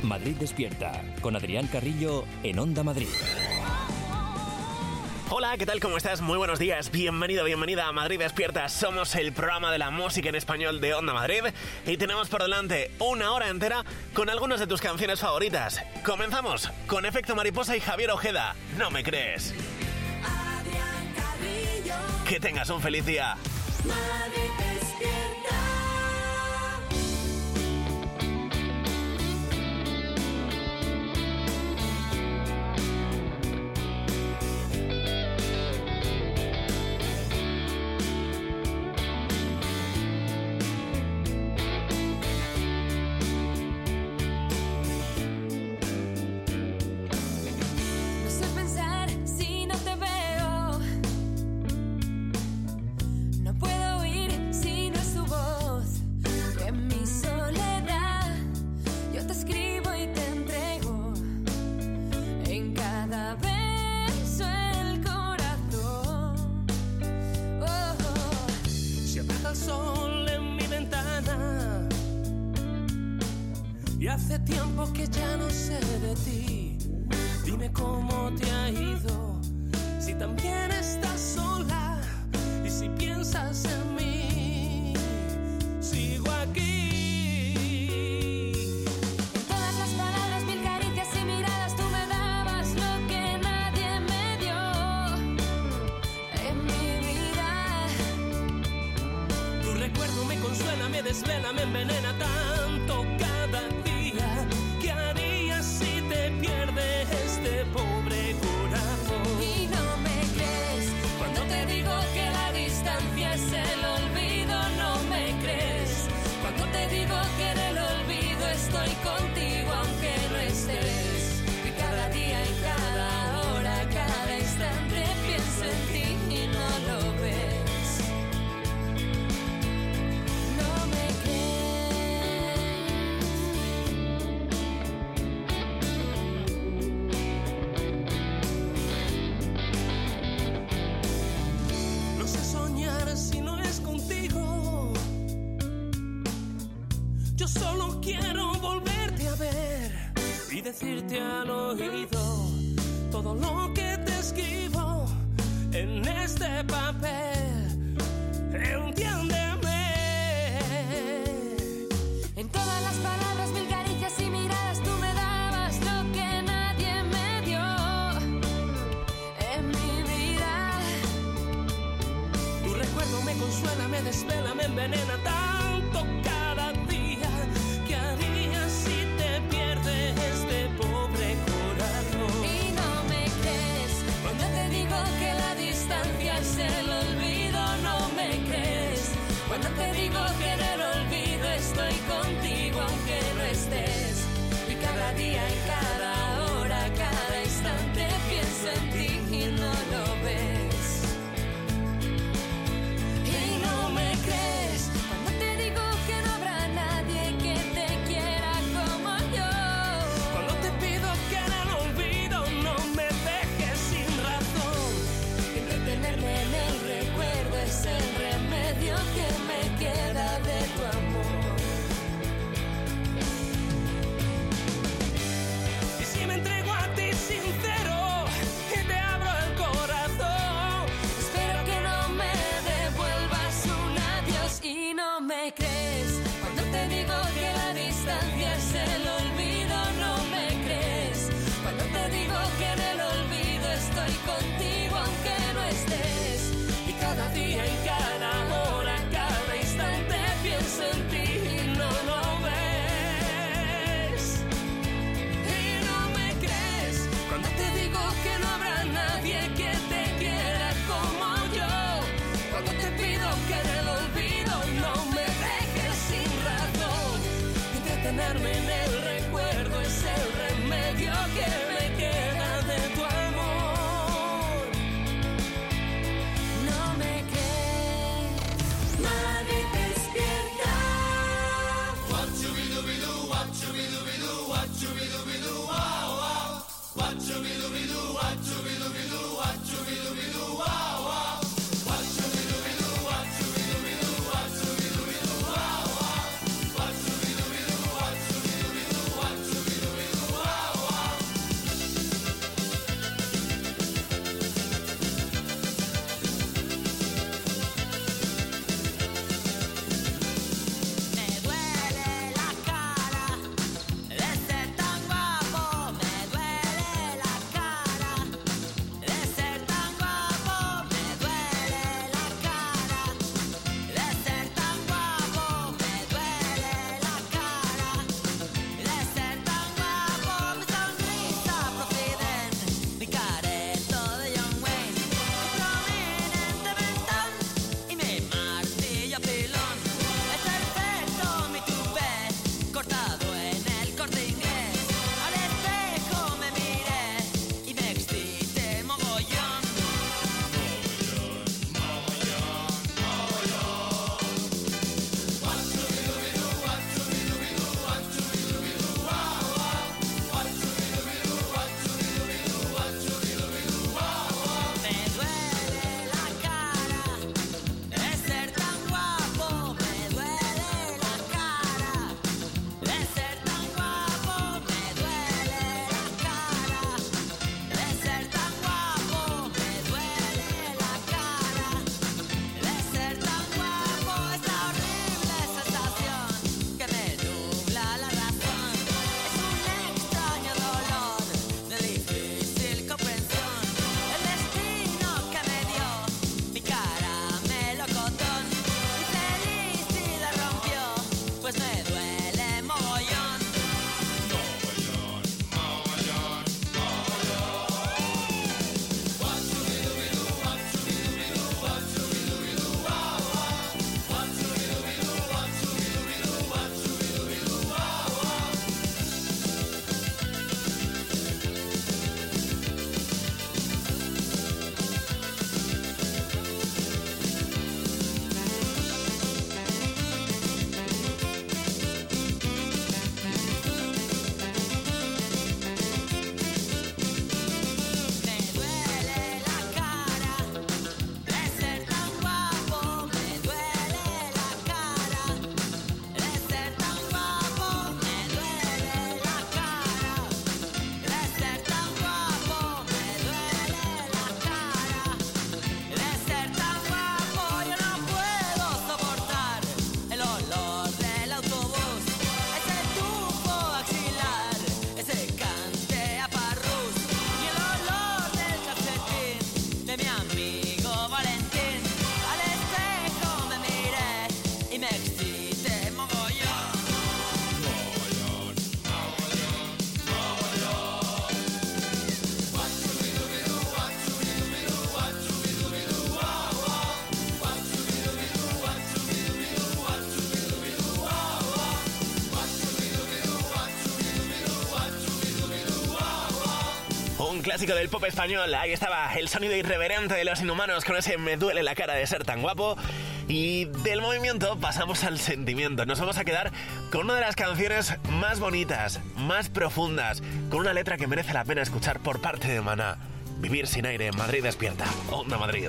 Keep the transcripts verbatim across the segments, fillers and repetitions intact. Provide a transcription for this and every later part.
Madrid Despierta, con Adrián Carrillo en Onda Madrid. Hola, ¿qué tal? ¿Cómo estás? Muy buenos días. Bienvenido, bienvenida a Madrid Despierta. Somos el programa de la música en español de Onda Madrid y tenemos por delante una hora entera con algunas de tus canciones favoritas. Comenzamos con Efecto Mariposa y Javier Ojeda. ¿No me crees? Adrián Carrillo. Que tengas un feliz día. Madrid Despierta. Y hace tiempo que ya no sé de ti. Dime cómo te ha ido, si también estás sola y si piensas en mí. Sigo aquí. En todas las palabras, mil caricias y miradas, tú me dabas lo que nadie me dio en mi vida. Tu recuerdo me consuela, me desvela, me envenena tanto cada día. ¿Qué harías si te pierdes este pobre corazón? Y no me crees cuando te digo que la distancia es el olvido. No me crees cuando te digo que en el olvido estoy contigo aunque no estés. Y cada día y cada hora, cada instante pienso en ti y no lo ves. No me si no es contigo. Yo solo quiero volverte a ver y decirte al oído todo lo que te escribo en este papel. Entiéndeme. En todas las palabras, mil caricias y miradas, tú me dabas lo que nadie me dio en mi vida. Tu recuerdo me consuela, me desvela, me envenena tanto cada día. ¿Qué harías si te pierdes este pobre corazón? Y no me crees cuando te digo que la distancia es el olvido. No me crees cuando te digo que en el olvido estoy contigo aunque no estés. Y cada día y cada hora, cada instante pienso en ti y no lo ves. Es el remedio que me queda de tu amor. Y si me entrego a ti sincero y te abro el corazón, espero que no me devuelvas un adiós. Y no me crees cuando te digo que la distancia es el olvido. No me crees cuando te digo que en el olvido estoy contigo aunque no estés. Cada día y cada hora, cada instante pienso en ti y no lo ves. Y no me crees cuando te digo que no habrá nadie que te quiera como yo. Cuando te pido que en el olvido no me dejes sin razón. Entretenerme en el recuerdo es el remedio que me queda de tu amor. un clásico del pop español. Ahí estaba el sonido irreverente de Los Inhumanos con ese Me duele la cara de ser tan guapo. Y del movimiento pasamos al sentimiento. Nos vamos a quedar con una de las canciones más bonitas, más profundas, con una letra que merece la pena escuchar por parte de Maná. Vivir sin aire, Madrid despierta. Onda Madrid.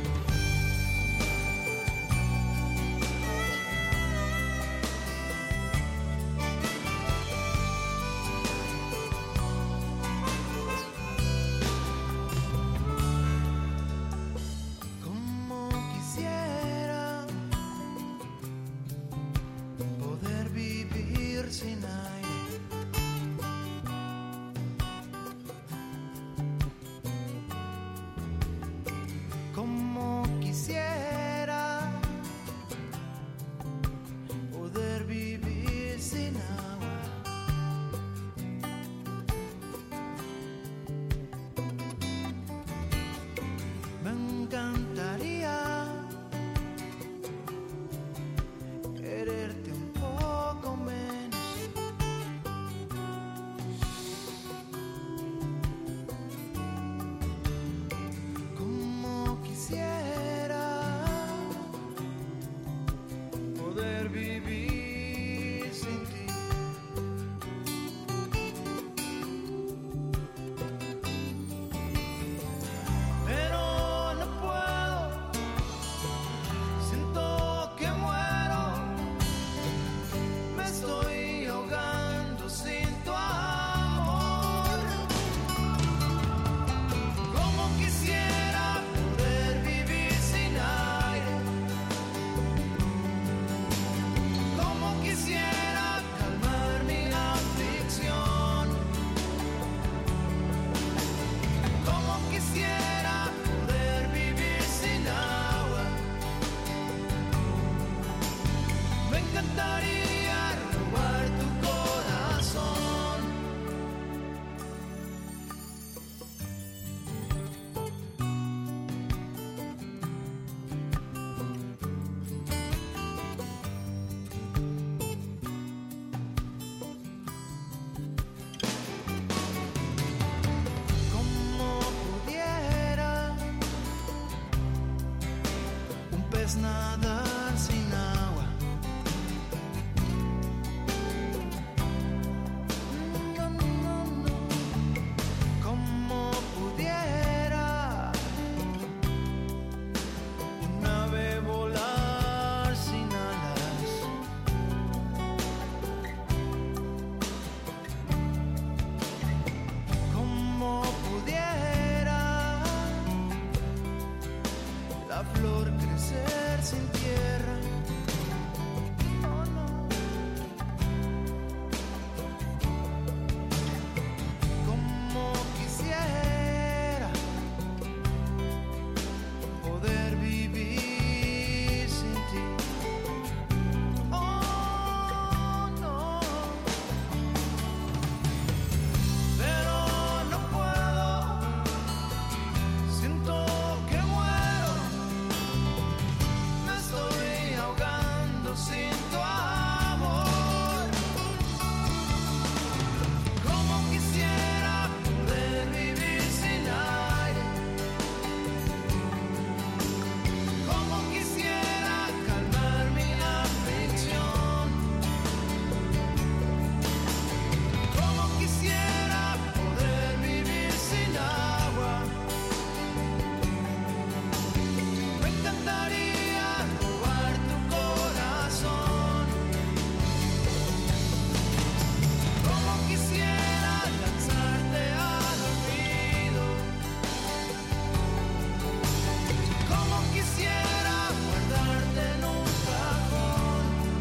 Nadar sin agua. No, no, no. Como pudiera un ave volar sin alas. Como pudiera la flor crecer sin tierra. Oh, no. Como quisiera poder vivir sin ti. Oh, no. Pero no puedo. Siento que muero. Me estoy ahogando sin tu amor. Como quisiera poder vivir sin aire. Como quisiera calmar mi aflicción. Como quisiera poder vivir sin agua. Me encantaría robar tu corazón. Como quisiera lanzarte al olvido. Como quisiera guardarte en un cajón.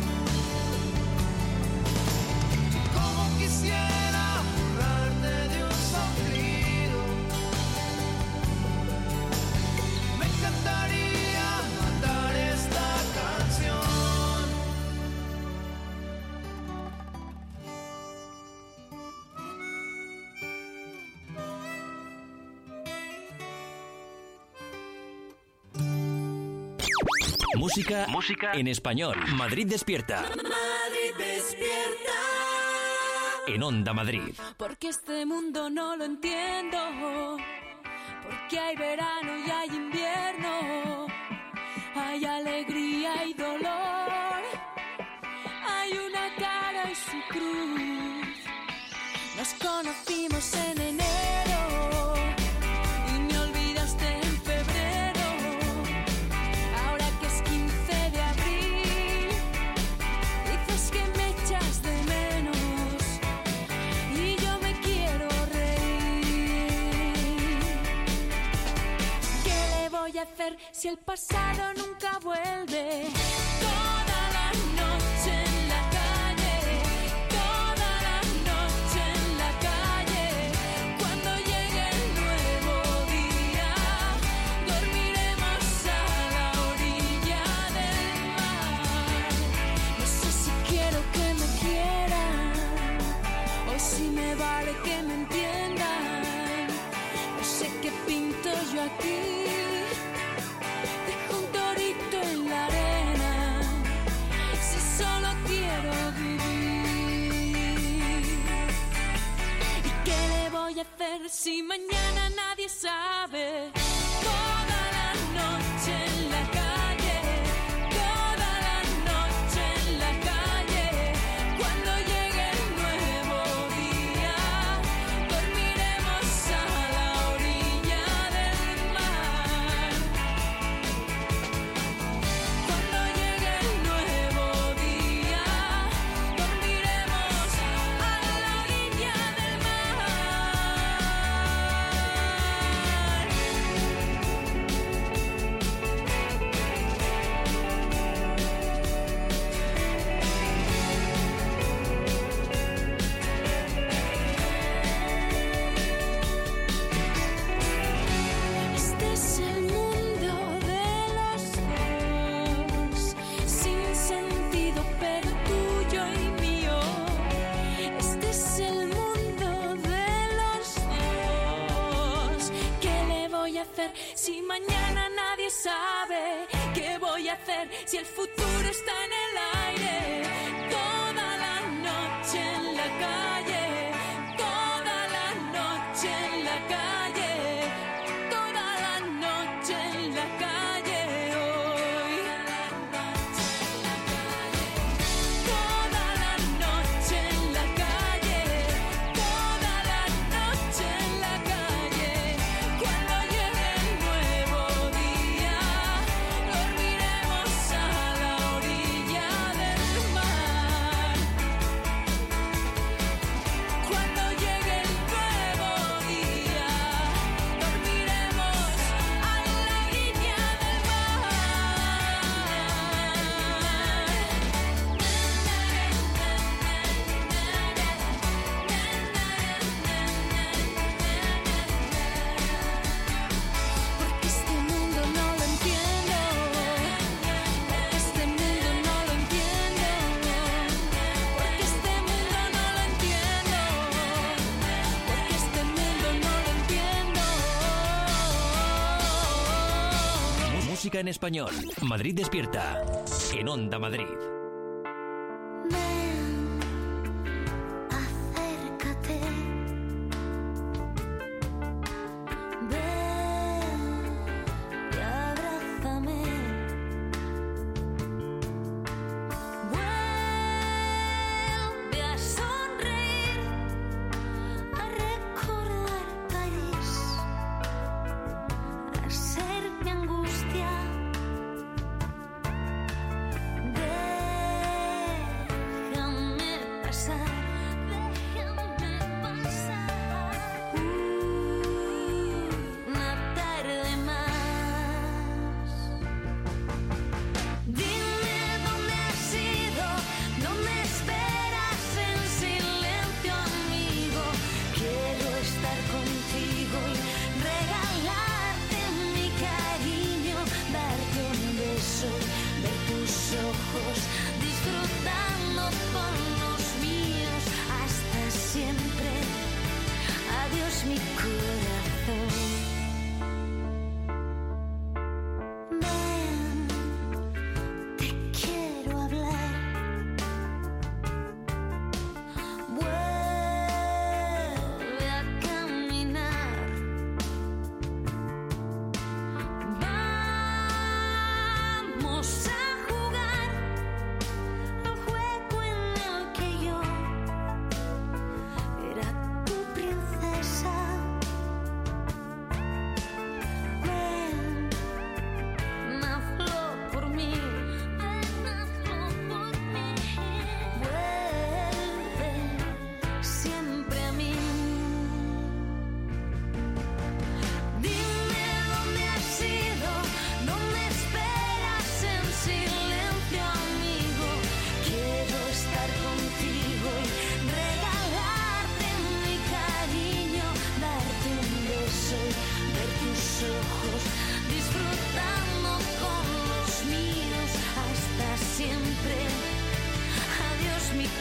Como quisiera borrarte de un soplido. Me encantaría matar esta canción. Música, música en español. Madrid despierta. Madrid despierta. en Onda Madrid. Porque este mundo no lo entiendo. Porque hay verano y hay invierno. Hay alegría y dolor. Hay una cara y su cruz. Nos conocimos en enero y me olvidaste en febrero. Ahora que es quince de abril, dices que me echas de menos y yo me quiero reír. ¿Qué le voy a hacer si el pasado nunca vuelve? Toda la noche en la calle, toda la noche en la calle. Cuando llegue el nuevo día, dormiremos a la orilla del mar. No sé si quiero que me quieran o si me vale que me entiendan. No sé qué pinto yo aquí. Dejo un torito en la arena, si solo quiero vivir. ¿Y qué le voy a hacer si mañana nadie sabe? Toda la noche en la calle, toda la noche en la calle. Cuando llegue el nuevo día, dormiremos a la orilla del mar. Cuando llegue el nuevo día, dormiremos a la orilla del mar. Este es el mundo de los dos, sin sentido pero tuyo y mío. Este es el mundo de los dos. ¿Qué le voy a hacer si mañana nadie sabe? ¿Qué voy a hacer si el futuro está en el aire? Toda la noche en la calle, toda la noche en la calle, toda la noche en la calle hoy. Toda la noche en la calle, toda la noche en la calle. Cuando llegue el nuevo día, dormiremos a la orilla del mar. Cuando llegue el nuevo día, dormiremos a la orilla del Porque este mundo no lo entiendo. Porque este mundo no lo entiendo. Porque este mundo no lo entiendo. Porque este mundo no lo entiendo. Música en español. Madrid despierta en Onda Madrid. Ven, acércate. Ven y abrázame. Vuelve a sonreír, a recordar París, a ser mi angustia. Ven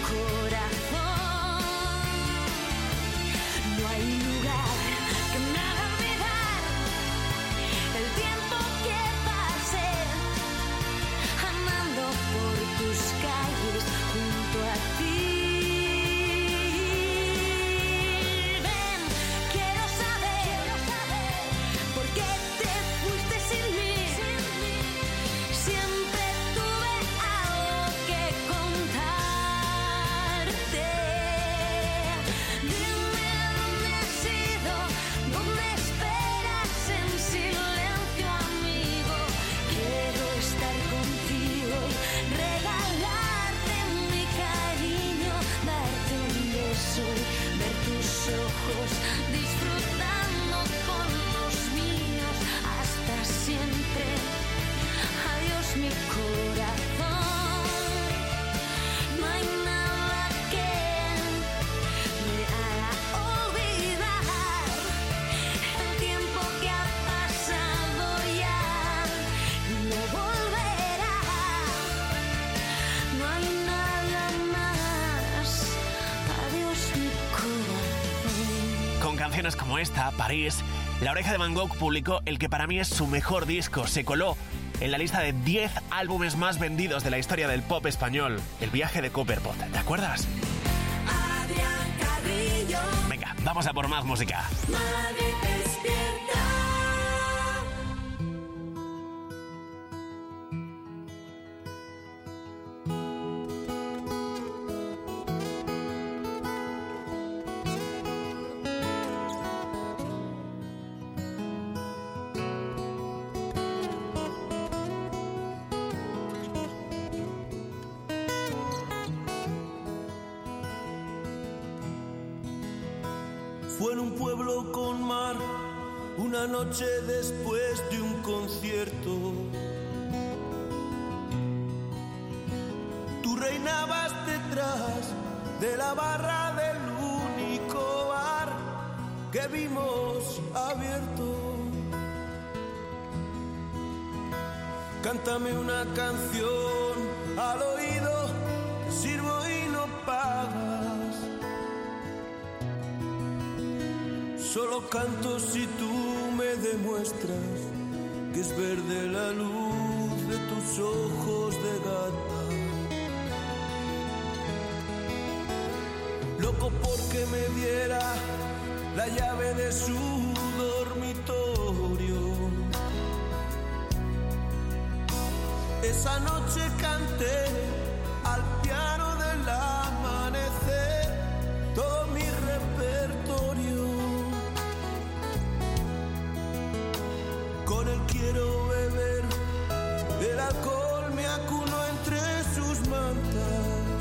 corazón. No hay lugar que me haga olvidar el tiempo que pasé andando por tus calles junto a ti. Ven, quiero saber por qué te fuiste sin mí. Siempre tuve algo que contarte. Dime dónde has ido, dónde esperas en silencio, amigo. Quiero estar contigo, regalarte mi cariño, darte un beso, ver tus ojos, disfrutando con los míos hasta siempre. Adiós mi corazón, no hay nada que me haga olvidar el tiempo que ha pasado ya y no volverá. No hay nada más. Adiós mi corazón. Con canciones como esta, París, La Oreja de Van Gogh publicó el que para mí es su mejor disco. Se coló en la lista de diez álbumes más vendidos de la historia del pop español, El viaje de Copperpot. ¿Te acuerdas? Adrián Carrillo, Venga, vamos a por más música. Madrid despierta. Fue en un pueblo con mar, una noche después de un concierto. Tú reinabas detrás de la barra del único bar que vimos abierto. Cántame una canción al oído, te sirvo y no pagas. Solo canto si tú me demuestras que es verde la luz de tus ojos de gata. Loco porque me diera la llave de su dormitorio. Esa noche canté al piano del amanecer todo mi repertorio. Con él quiero beber, el alcohol me acuno entre sus mantas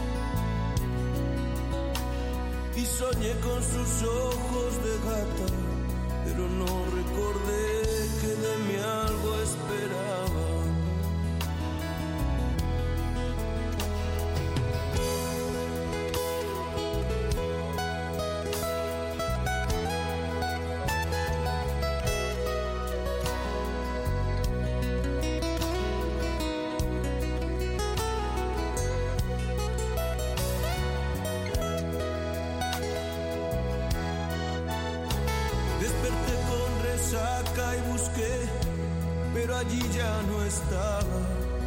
y soñé con sus ojos de gata, pero no recordé que de mí algo esperaba. Y busqué, pero allí ya no estaba.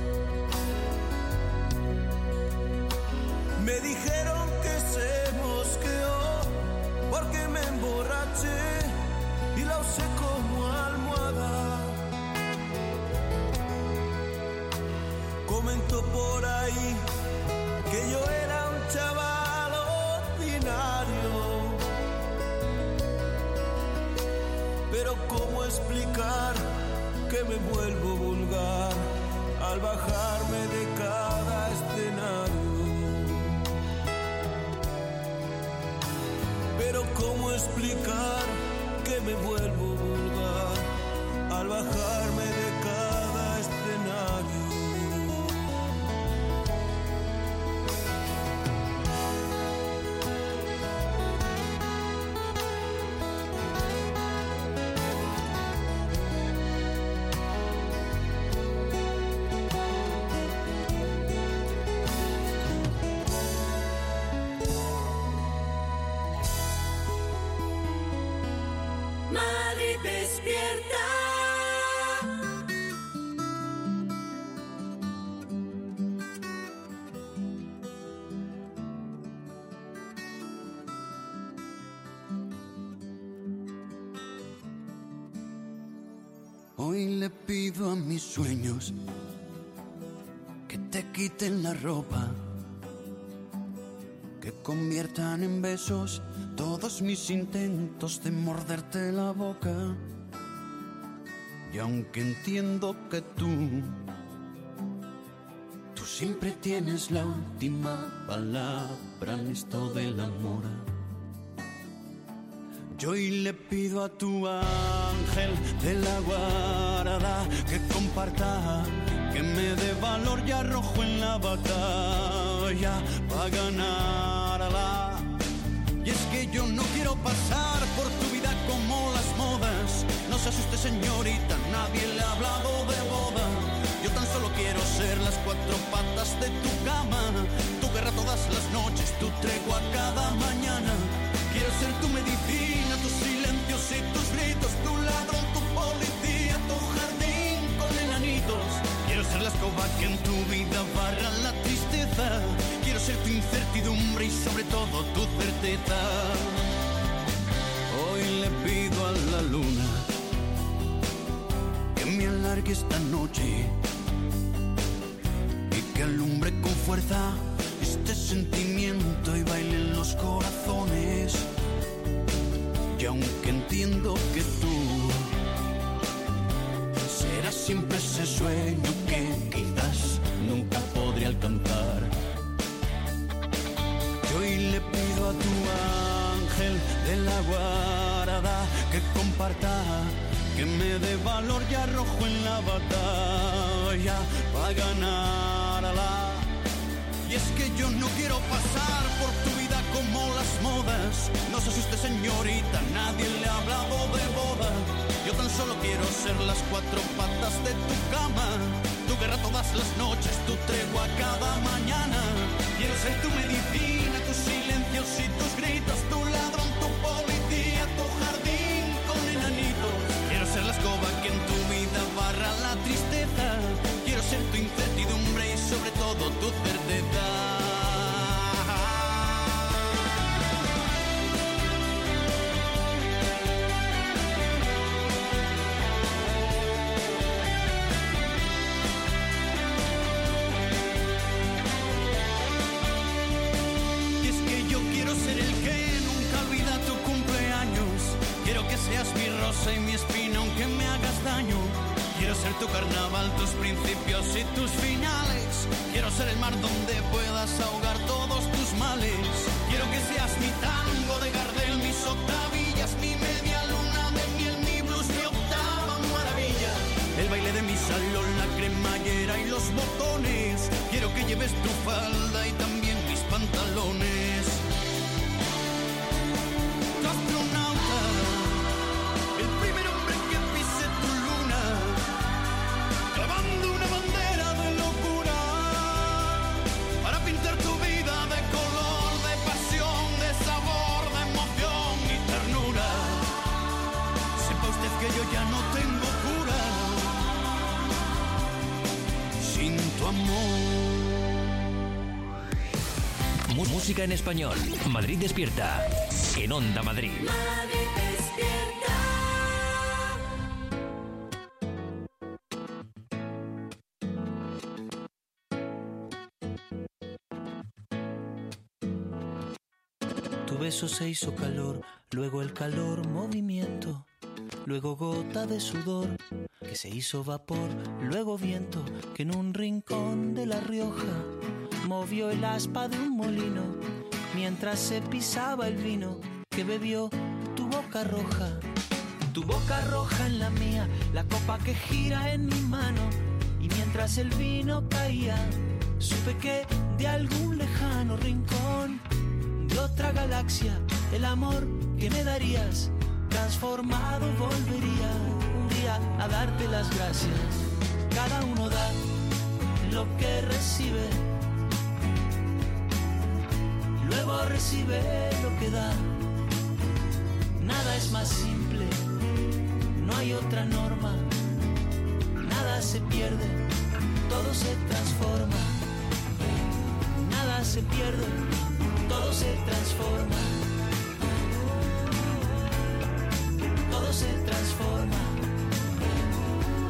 Me dijeron que se mosqueó porque me emborraché y la usé como almohada. Comentó por ahí que yo era un chaval ordinario. Pero ¿cómo explicar que me vuelvo vulgar al bajarme de cada escenario? Pero ¿cómo explicar que me vuelvo vulgar al bajarme de cada escenario? Hoy le pido a mis sueños que te quiten la ropa, que conviertan en besos todos mis intentos de morderte la boca. Y aunque entiendo que tú, tú siempre tienes la última palabra en esto del amor, yo hoy le pido a tu ángel de la guarda que comparta, que me dé valor y arrojo en la batalla para ganarla. Y es que yo no quiero pasar por tu vida como las modas. No se asuste, señorita, nadie le ha hablado de boda. Yo tan solo quiero ser las cuatro patas de tu cama, tu guerra todas las noches, tu tregua cada mañana. Quiero ser tu medicina, tus silencios y tus gritos, tu ladrón, tu policía, tu jardín con enanitos. Quiero ser la escoba que en tu vida barra la tristeza. Quiero ser tu incertidumbre y sobre todo tu certeza. Hoy le pido a la luna que me alargue esta noche y que alumbre con fuerza este sentimiento y baile en los corazones. Y aunque entiendo que tú serás siempre ese sueño que quizás nunca podré alcanzar, yo hoy le pido a tu ángel de la guarda que comparta, que me dé valor y arrojo en la batalla para ganarla. Y es que yo no quiero pasar por tu vida como las modas. No se asuste, señorita, nadie le ha hablado de boda. Yo tan solo quiero ser las cuatro patas de tu cama, tu guerra todas las noches, tu tregua cada mañana. Quiero ser tu medicina, tus silencios y tus gritos, tu ladrón, tu policía, tu jardín con enanitos. Quiero ser la escoba que en tu vida barra la tristeza. Quiero ser tu incertidumbre y sobre todo tu certeza. Y es que yo quiero ser el que nunca olvida tu cumpleaños. Quiero que seas mi rosa y mi espina aunque me hagas daño. Quiero ser tu carnaval, tus principios y tus finales. Quiero ser el mar donde puedas ahogar todos tus males. Quiero que seas mi tango de Gardel, mis octavillas, mi media luna de miel, mi blues, mi octava maravilla. El baile de mi salón, la cremallera y los botones. Quiero que lleves tu falda y también mis pantalones. Tu astronauta, el primer hombre que pise tu luna, clavando una bandera de locura para pintar tu vida de color, de pasión, de sabor, de emoción y ternura. Sepa usted que yo ya no tengo cura sin tu amor. Música en español. Madrid despierta. En Onda Madrid. Madrid despierta. Tu beso se hizo calor, luego el calor movimiento, luego gota de sudor que se hizo vapor, luego viento que en un rincón de La Rioja movió el aspa de un molino mientras se pisaba el vino que bebió tu boca roja. Tu boca roja en la mía, la copa que gira en mi mano, y mientras el vino caía supe que de algún lejano rincón de otra galaxia el amor que me darías transformado volvería un día a darte las gracias. Cada uno da lo que recibe, luego recibe lo que da. Nada es más simple, no hay otra norma. Nada se pierde, todo se transforma. Nada se pierde, todo se transforma. Todo se transforma.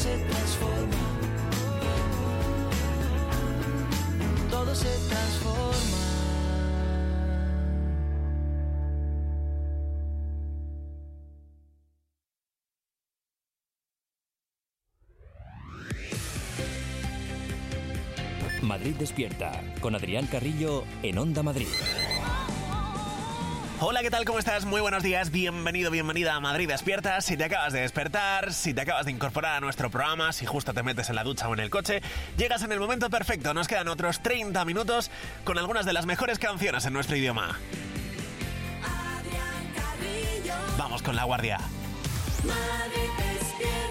se transforma, todo se transforma. Madrid Despierta, con Adrián Carrillo en Onda Madrid. Hola, ¿qué tal? ¿Cómo estás? Muy buenos días, bienvenido, bienvenida a Madrid Despierta. Si te acabas de despertar, si te acabas de incorporar a nuestro programa, si justo te metes en la ducha o en el coche, llegas en el momento perfecto. Nos quedan otros treinta minutos con algunas de las mejores canciones en nuestro idioma. Adrián Carrillo. Vamos con La Guardia. Madrid despierta.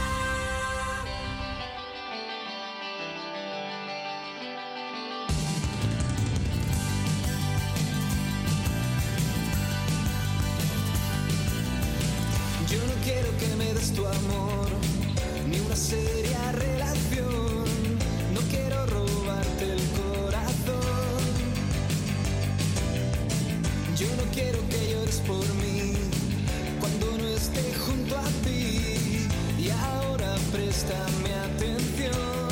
Yo no quiero que me des tu amor, ni una seria relación. No quiero robarte el corazón. Yo no quiero que llores por mí cuando no esté junto a ti. Y ahora préstame atención.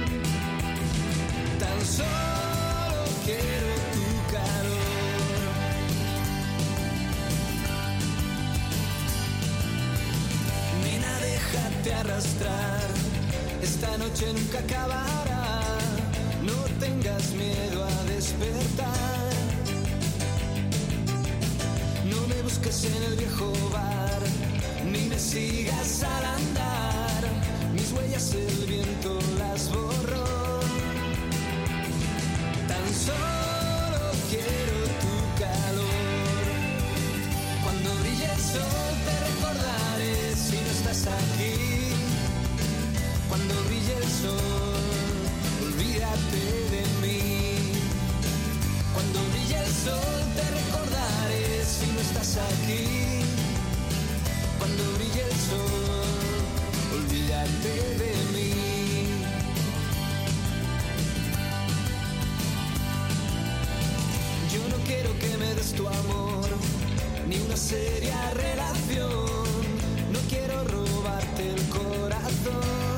Tan solo quiero tu calor. Déjate arrastrar, esta noche nunca acabará. No tengas miedo a despertar. No me busques en el viejo bar, ni me sigas al andar. Mis huellas el viento las borró. Tan solo quiero tu calor. Cuando brille el sol te recordaré si no estás aquí. Cuando brille el sol, olvídate de mí. Cuando brille el sol te recordaré si no estás aquí. Cuando brille el sol, olvídate de mí. Yo no quiero que me des tu amor, ni una seria relación. No quiero robarte el corazón.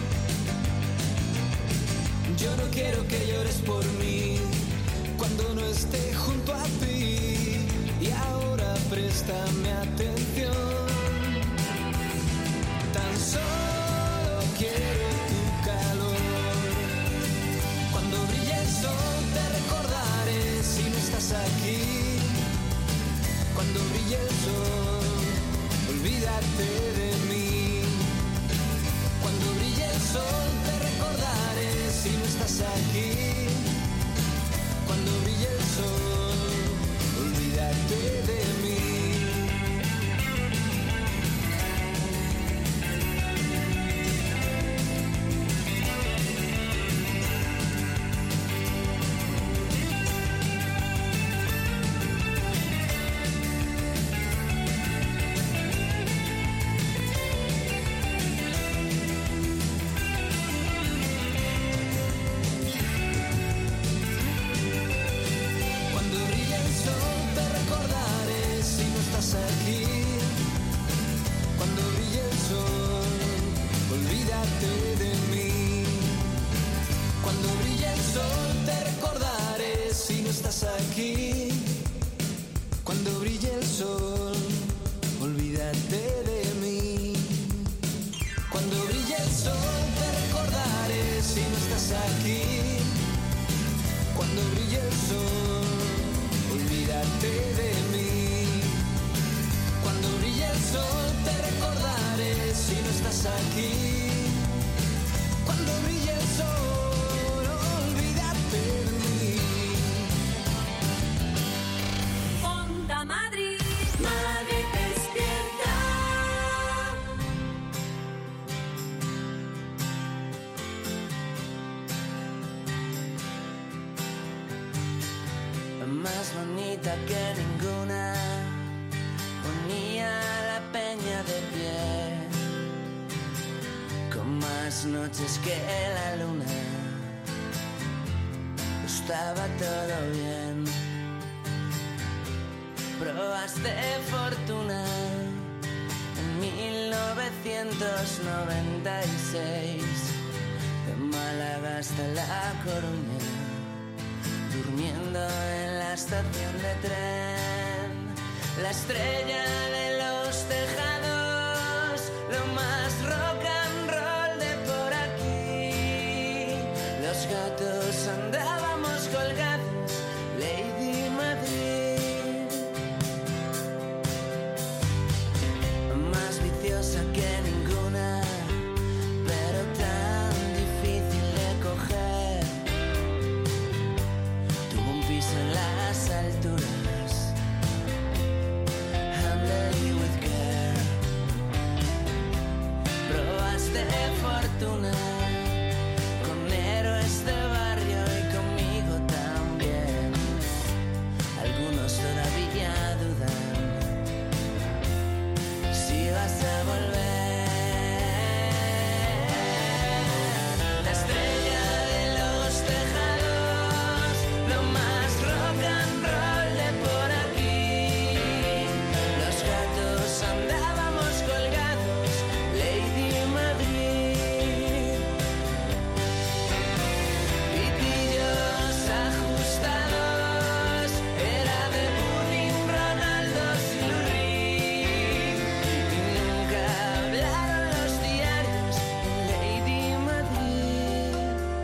Yo no quiero que llores por mí cuando no esté junto a ti. Y ahora préstame atención. Tan solo quiero tu calor. Cuando brille el sol te recordaré si no estás aquí. Cuando brille el sol, olvídate de mí. Cuando brille el sol te recordaré si no estás aquí. Cuando brille el sol, olvídate de mí. Más bonita que ninguna, unía la peña de pie, con más noches que la luna, estaba todo bien. Probaste fortuna en mil novecientos noventa y seis, de Málaga hasta La Coruña, durmiendo en la estación de tren, la estrella de los tejados, lo más rock and roll de por aquí. Los gatos andábamos colgados, Lady Madrid, más viciosa que ninguna, pero tan difícil de coger. Tuvo un piso en las alturas, handle with care. Probaste fortuna con héroes de barrio y conmigo también. Algunos todavía dudan si vas a volver. La estrella de los tejados, lo más rock and roll de por aquí. Los gatos andábamos colgados, Lady Madrid. Pitillos ajustados, era de Burning, Ronaldo, Silurri. Y nunca hablaron los diarios, Lady Madrid.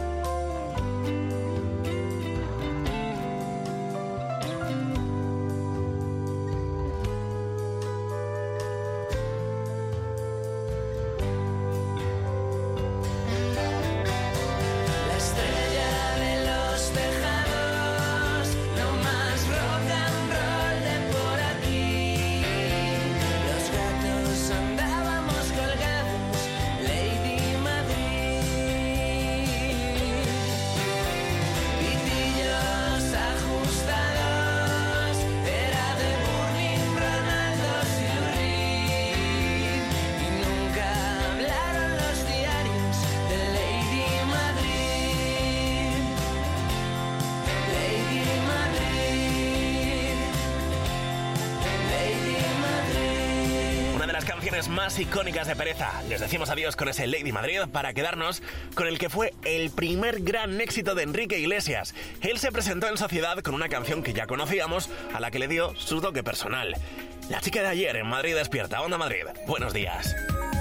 La estrella de los tejados, lo más rock and roll de por aquí. Los gatos andábamos colgados, Lady Madrid. Pitillos ajustados, era de Burning, Ronaldo, Silurri. Y nunca hablaron los diarios de Lady Madrid. Lady Madrid. Lady Madrid. Una de las canciones más icónicas de Pereza. Les decimos adiós con ese Lady Madrid para quedarnos con el que fue el primer gran éxito de Enrique Iglesias. Él se presentó en sociedad con una canción que ya conocíamos, a la que le dio su toque personal. La chica de ayer en Madrid Despierta, Onda Madrid. Buenos días.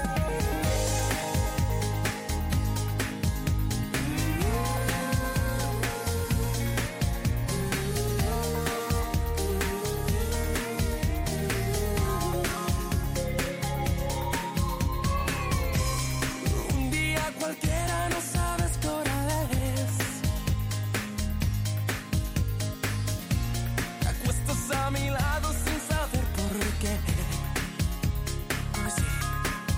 Un día cualquiera, no sabes qué hora es. Te acuestas a mi lado sin saber por qué. Pues sí.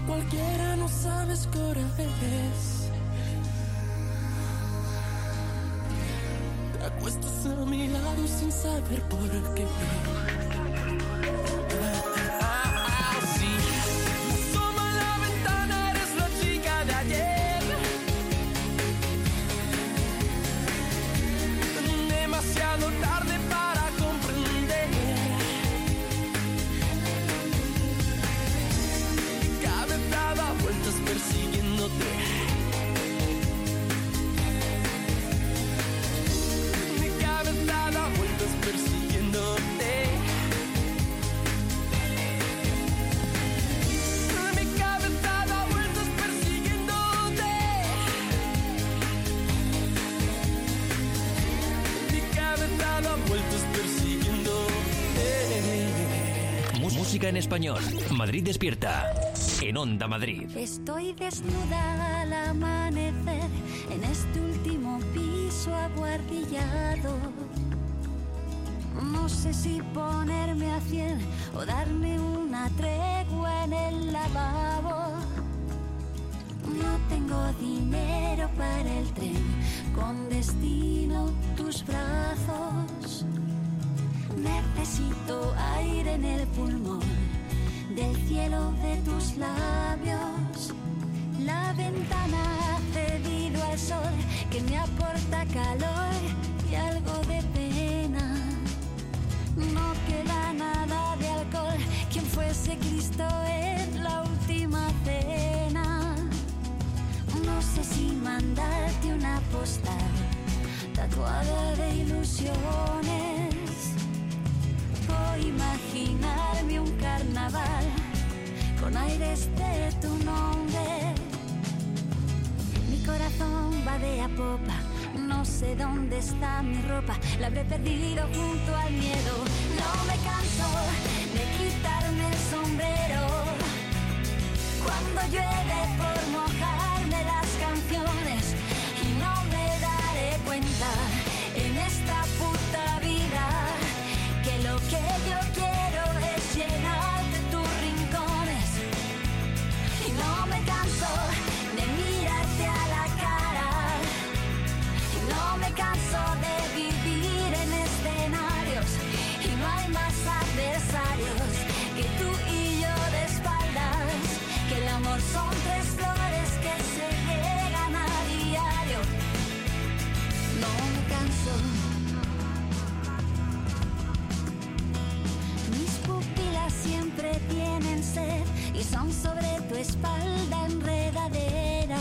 cualquiera, no sabes qué hora es. Te acuestas a mi lado sin saber por qué. Mi cabeza da vueltas persiguiéndote. Mi cabeza da vueltas persiguiéndote. Mi cabeza da vueltas persiguiéndote. Música en español. Madrid despierta. En Onda Madrid. Estoy desnuda al amanecer en este último piso aguardillado. No sé si ponerme a cien o darme una tregua en el lavabo. No tengo dinero para el tren, con destino tus brazos. Necesito aire en el pulmón, del cielo de tus labios. La ventana ha cedido al sol, que me aporta calor y algo de pena. No queda nada de alcohol, quien fuese Cristo en la última cena. No sé si mandarte una postal tatuada de ilusiones, o imaginarme un carnaval con aires de tu nombre. Mi corazón va de a popa, no sé dónde está mi ropa, la habré perdido junto al miedo. No me canso de quitarme el sombrero cuando llueve por mojarme las canciones, y no me daré cuenta en esta puta vida que lo que yo quiero es llenar de tus rincones. Y no me canso de mirarte a la cara, y no me canso de vivir en escenarios, y no hay más adversarios que tú y yo de espaldas, que el amor son tres flores que se llegan a diario. No me canso. Siempre tienen sed y son sobre tu espalda enredadera.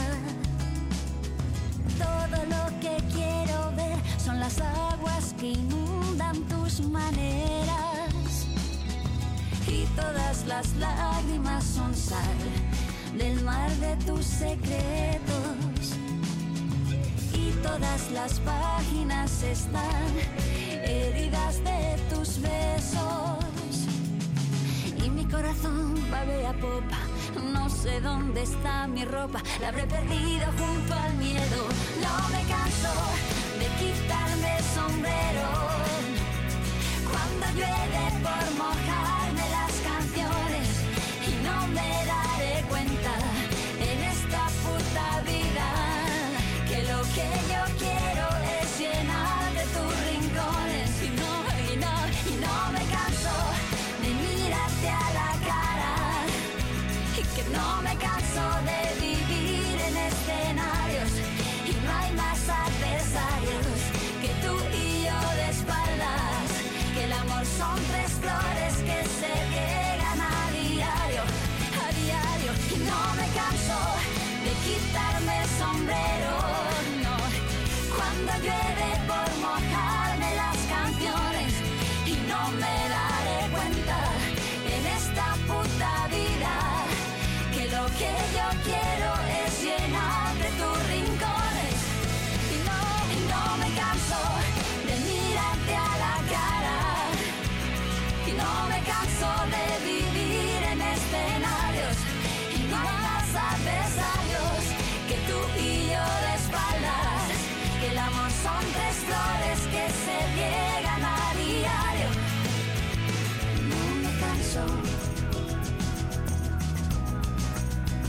Todo lo que quiero ver son las aguas que inundan tus maneras, y todas las lágrimas son sal del mar de tus secretos, y todas las páginas están heridas de tus besos. Y mi corazón va de a popa, no sé dónde está mi ropa, la habré perdido junto al miedo. No me canso de quitarme el sombrero cuando llueve por mojarme las canciones, y no me daré cuenta en esta puta vida que lo que yo quiero es llenar de tus rincones. Y no, y no, y no me canso de mirarte a la cara, y que no me canso de vivir en escenarios, y no hay más adversarios que tú y yo de espaldas, que el amor son tres flores que se riegan a diario, a diario. Y no me canso de quitarme el sombrero, no, cuando llueve por mojarme las canciones, y no me daré cuenta en esta puta vida que lo que yo quiero es llenar de tus rincones. Y no, y no me canso de mirarte a la cara, y no me canso de vivir en escenarios, y no hay más adversarios que tú y yo de espaldas, que el amor son tres flores que se riegan a diario. No me canso.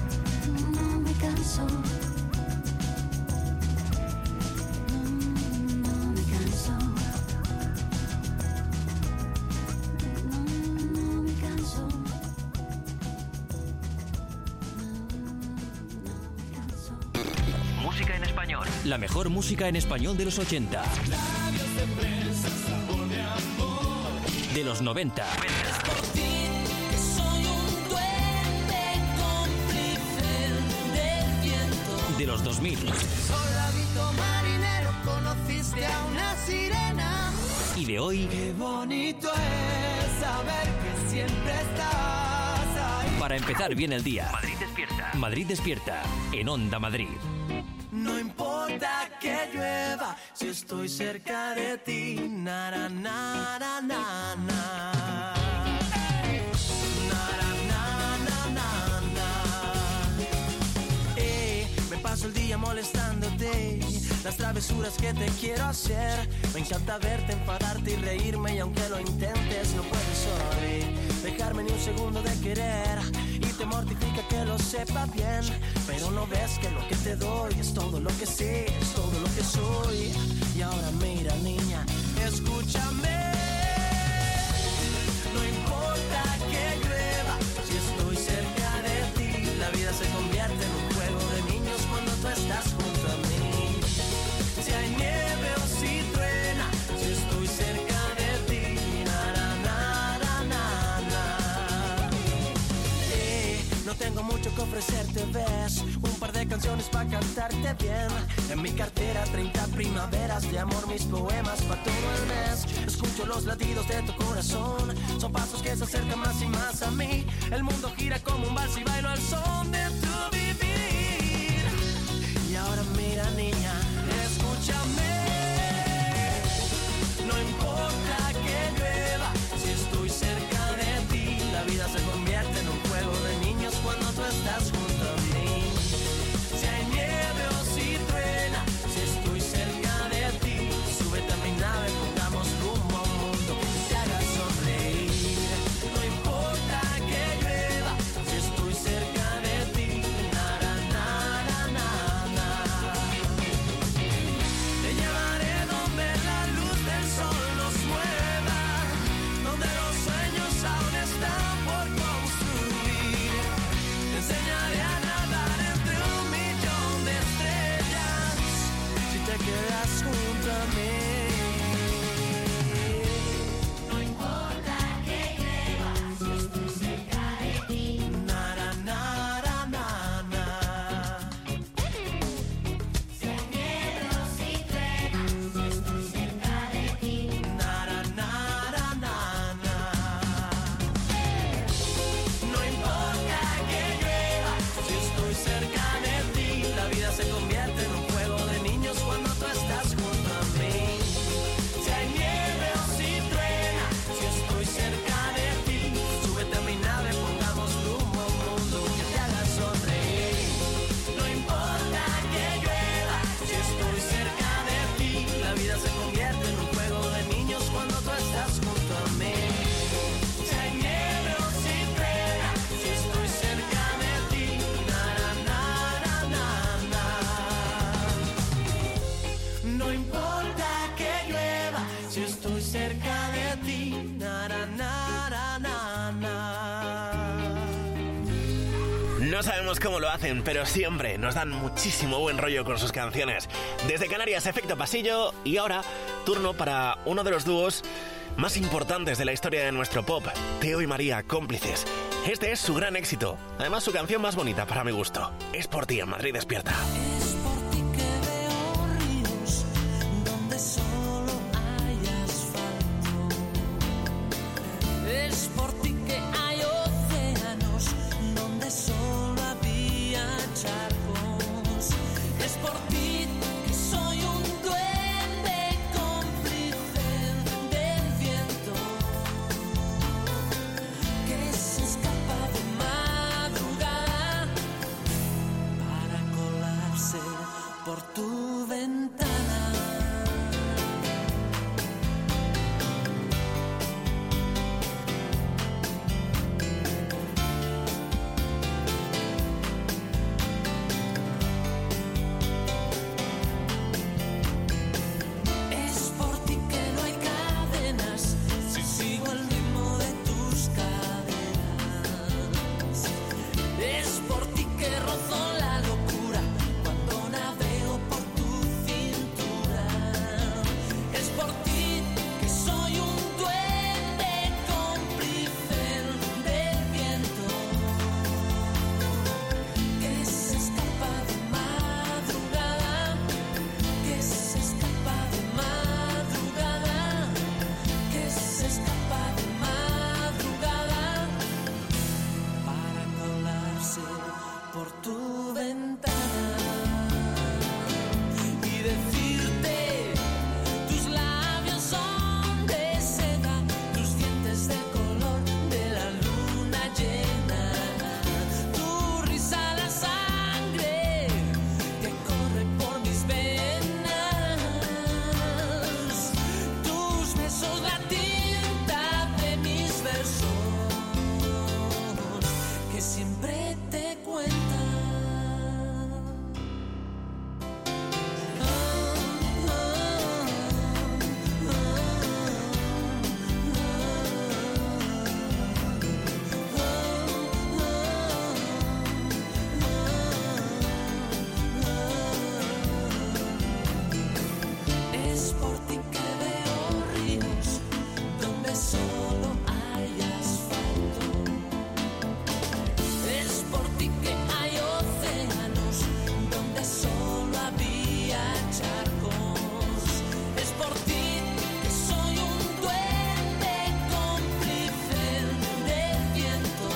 canso. No, no me canso. No, no me canso. Música en español. La mejor música en español de los ochenta. De los noventa. De los dos mil. Soldadito marinero, conociste a una sirena. Y de hoy. Qué bonito es saber que siempre estás ahí. Para empezar bien el día. Madrid despierta. Madrid despierta. En Onda Madrid. No importa que llueva, si estoy cerca de ti. Nara, nara, na, na. Nara, na, na, na, na. Eh, me paso el día molestándote, las travesuras que te quiero hacer. Me encanta verte, enfadarte y reírme, y aunque lo intentes no puedes hoy dejarme ni un segundo de querer. Y te mortifica que lo sepa bien, pero no ves que lo que te doy es todo lo que sé, es todo lo que soy. Y ahora mira, niña, escúchame. No importa que llueva, si estoy cerca de ti. La vida se convierte en un juego de niños cuando tú estás junto a mí. Si hay nieve o si truena, si estoy cerca de ti. Na, na, na, na, na, na. Eh, no tengo mucho que ofrecerte, ves, un par de canciones para cantarte bien. En mi cartera treinta primaveras de amor, mis poemas para todo el mes. Escucho los latidos de tu corazón, son pasos que se acercan más y más a mí. El mundo gira como un vals y bailo al son de tu vivir. Y ahora mira, niña, escúchame. No importa que llueva, si estoy cerca de ti. La vida se convierte en un juego de niños cuando tú estás junto a mí. Si hay nieve o si truena, si estoy cerca de ti. Súbete a mi nave, pongamos rumbo a un mundo que te haga sonreír. No importa que llueva, si estoy cerca de ti. Nara, nara, nara. Te llevaré donde la luz del sol nos mueva, donde los sueños aún están por construir. Te enseñaré a nadar entre un millón de estrellas, si te quedas junto a mí. No importa que llueva, si estoy cerca de ti. Nara, nara, nara. Si hay nieve o si truena, si estoy cerca de ti. Nara, nara, nara. No importa que llueva, si estoy cerca de ti. La vida se convierte en un juego de niños cuando tú estás junto a mí. Si hay nieve o si truena, si estoy cerca de ti. Súbete a mi nave, pongamos rumbo a un mundo que te haga sonreír. No importa que llueva, si estoy cerca de ti. La vida se convierte en un juego de niños cuando tú estás junto a mí. Si hay nieve o si truena, si estoy cerca de ti. Nara, nara, nara. No importa que llueva, si estoy cerca de ti. Nara, nara, nara. No sabemos cómo lo hacen, pero siempre nos dan muchísimo buen rollo con sus canciones. Desde Canarias, Efecto Pasillo, y ahora turno para uno de los dúos más importantes de la historia de nuestro pop, Teo y María, Cómplices. Este es su gran éxito, además su canción más bonita para mi gusto. Es por ti en Madrid Despierta. Es por ti que veo ríos donde solo hay asfalto. Es por ti que hay océanos donde solo había charcos. Es por ti que soy un duende cómplice del viento que se escapa de madrugada para colarse por tu ventana. siempre te cuenta. Es por ti que veo ríos donde solo hay asfalto. Es por ti que hay océanos donde solo había charcos. Es por ti que soy un duende cómplice del viento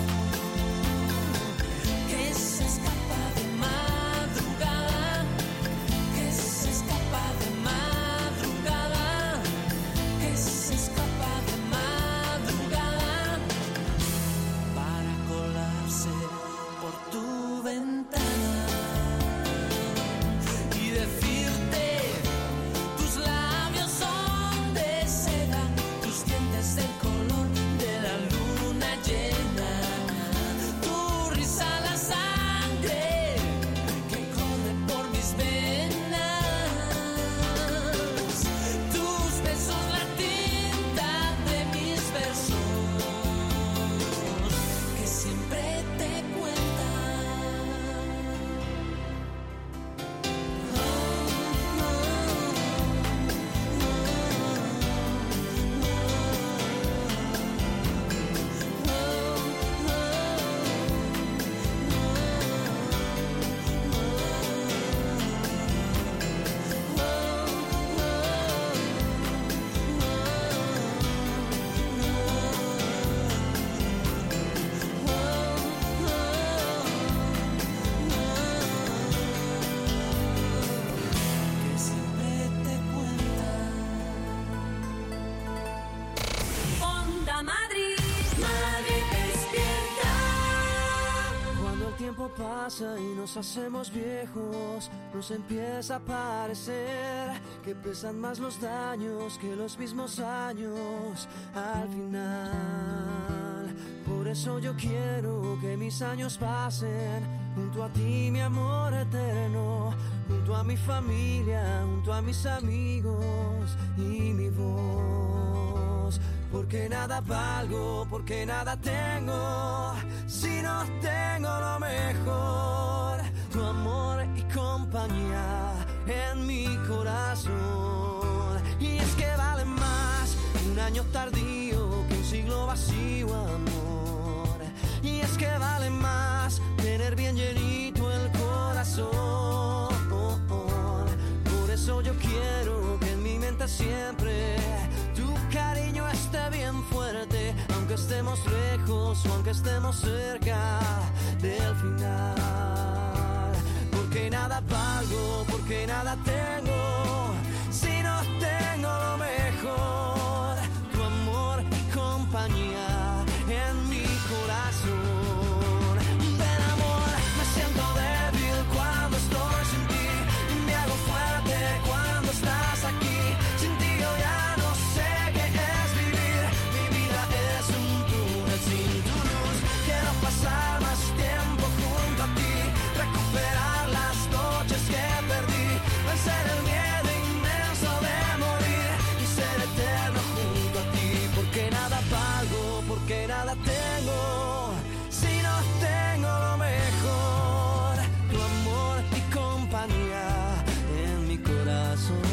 que se escapa de madrugada, que se escapa de madrugada, que se escapa de madrugada para colarse por tu ventana y decirte: tus labios son de seda, tus dientes del color de la luna llena, tu risa la sangre que corre por mis venas, tus besos la tinta de mis versos que siempre te cuentan. Que siempre te cuentan. Onda Madrid, Madrid despierta. Cuando el tiempo pasa y nos hacemos viejos, nos empieza a parecer que pesan más los daños que los mismos años al final. Por eso yo quiero que mis años pasen junto a ti, mi amor eterno, junto a mi familia, junto a mis amigos y mi voz. Porque nada valgo, porque nada tengo, si no tengo lo mejor, tu amor y compañía en mi corazón. Y es que vale más un año tardío que un siglo vacío, amor. Y es que vale más tener bien llenito el corazón. Por eso yo quiero que en mi mente siempre tu cariño esté bien fuerte, aunque estemos lejos o aunque estemos cerca del final. Porque nada valgo, porque nada tengo, si no tengo lo mejor, tu amor y compañía en mi corazón. Ven, amor, me siento débil cuando estoy sin ti, me hago fuerte cuando estás aquí. Sin ti yo ya no sé qué es vivir, mi vida es un túnel sin tu luz. Quiero pasar más tiempo junto a ti, recuperar las noches que perdí, vencer el miedo inmenso de morir y ser eterno junto a ti. Porque nada valgo, porque nada tengo, si no tengo lo mejor, tu amor y compañía en mi corazón.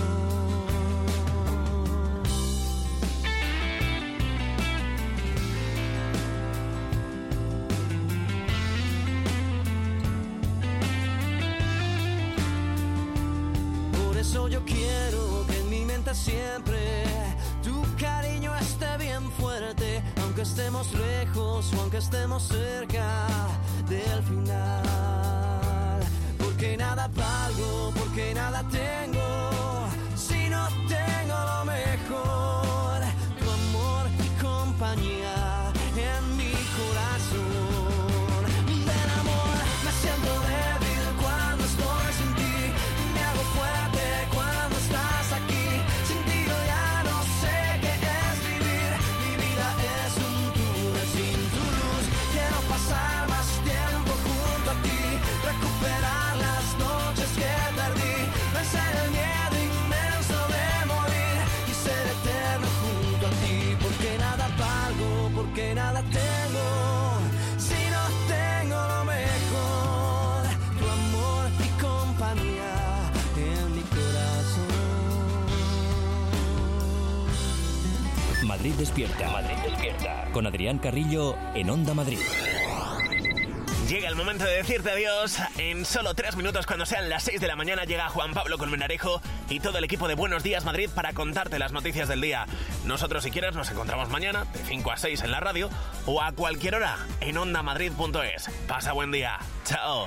Por eso yo quiero que en mi mente siempre tu cariño esté bien fuerte, aunque estemos lejos o aunque estemos cerca del final. Porque nada valgo, porque nada tengo, si no tengo lo mejor, tu amor y compañía en mi corazón. Ven, amor, me siento débil cuando estoy sin ti, me hago fuerte cuando estás aquí. Sin ti yo ya no sé qué es vivir, mi vida es un túnel sin tu luz. Quiero pasar más Despierta. Madrid Despierta. Con Adrián Carrillo en Onda Madrid. Llega el momento de decirte adiós. En solo tres minutos, cuando sean las seis de la mañana, llega Juan Pablo Colmenarejo y todo el equipo de Buenos Días Madrid para contarte las noticias del día. Nosotros, si quieres, nos encontramos mañana de cinco a seis en la radio o a cualquier hora en onda madrid punto es. Pasa buen día. Chao.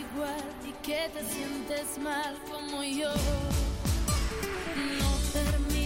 Que te sientes mal como yo. No permitas